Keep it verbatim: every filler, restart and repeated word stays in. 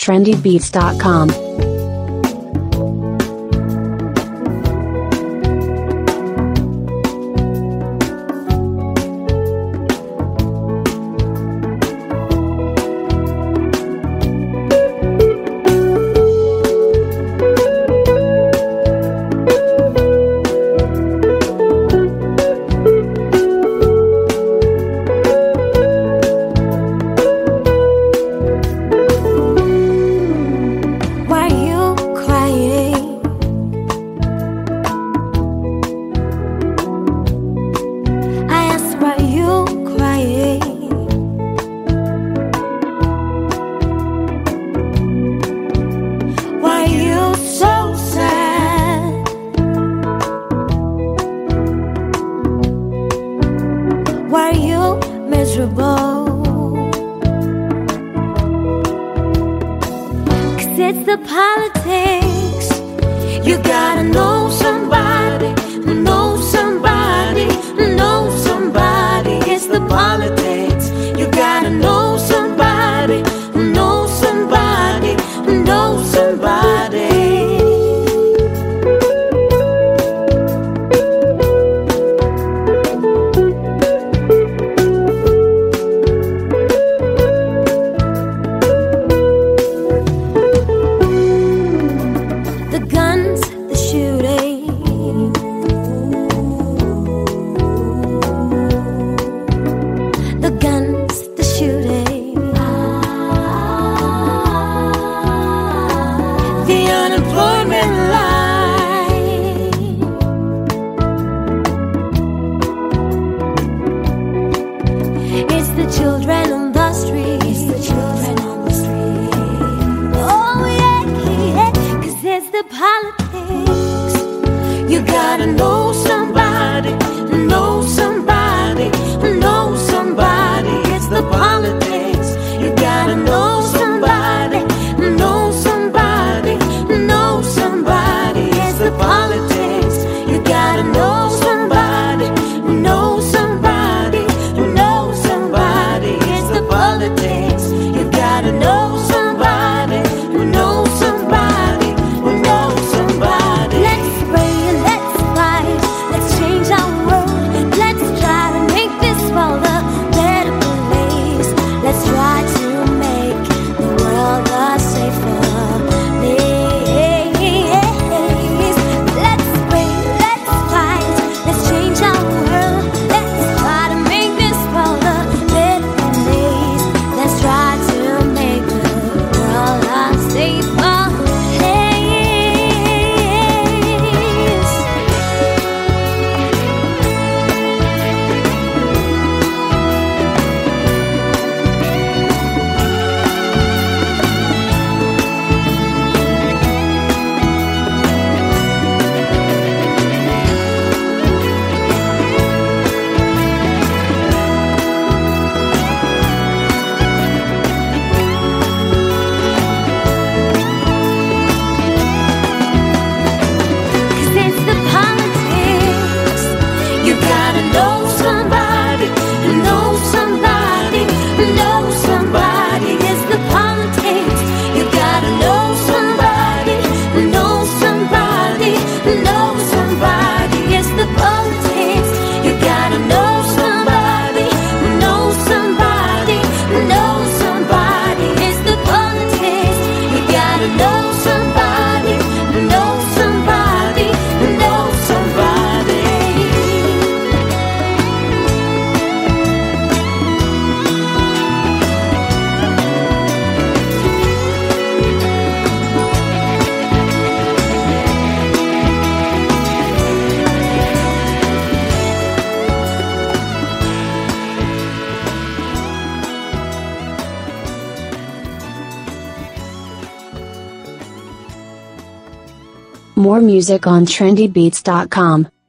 trendy beats dot com. Were you miserable? 'Cause it's the politics. You gotta know somebody, know somebody, know somebody. It's the politics. You gotta know somebody, know somebody, know somebody. Unemployment line. It's the children on the street. It's the children on the street. Oh yeah, yeah, 'cause it's the politics. You gotta know somebody, know somebody, know somebody. It's the politics. You gotta know somebody, know somebody, know somebody. It's the politics. You gotta know somebody, know somebody, know somebody. It's the politics. You gotta know somebody, know somebody, know somebody. Let's pray and let's fight. Let's change our world. Let's try to make this world a better place. Let's try to make the world a safer place. More music on trendy beats dot com.